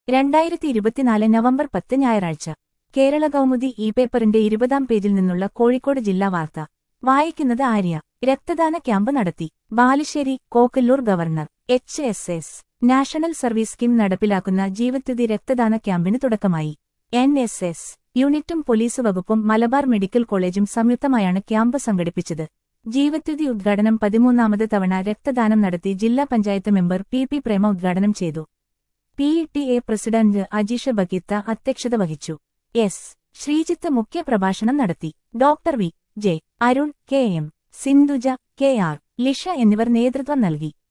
2024 November 10 ഞായറാഴ്ച Kerala Kaumudi E പേപ്പറിന്റെ 20-ാം പേജിൽ നിന്നുള്ള കോഴിക്കോട് ജില്ലാ വാർത്ത വായിക്കുന്നത് ആര്യ. രക്തദാന ക്യാമ്പ് നടത്തി. Balussery. Kokkallur government HSS national service scheme നടപ്പിലാക്കുന്ന ജീവത്യുതി രക്തദാന ക്യാമ്പിന് തുടക്കമായി. NSS യൂണിറ്റും പോലീസ് വകുപ്പും മലബാർ മെഡിക്കൽ കോളേജും സംയുക്തമായാണ് ക്യാമ്പ് സംഘടിപ്പിച്ചത്. ജീവത്യുതി ഉദ്ഘാടനം 13ാമത് തവണ രക്തദാനം നടത്തി ജില്ലാ പഞ്ചായത്ത് മെമ്പർ പി പ്രേമ ഉദ്ഘാടനം ചെയ്തു. PTA പ്രസിഡന്റ് അജീഷ ബഗീത്ത അധ്യക്ഷത വഹിച്ചു. ശ്രീജിത്ത് മുഖ്യപ്രഭാഷണം നടത്തി. Doctor V. J. Arun, KM. Sindhuja, KR. Lisha എന്നിവർ നേതൃത്വം നൽകി.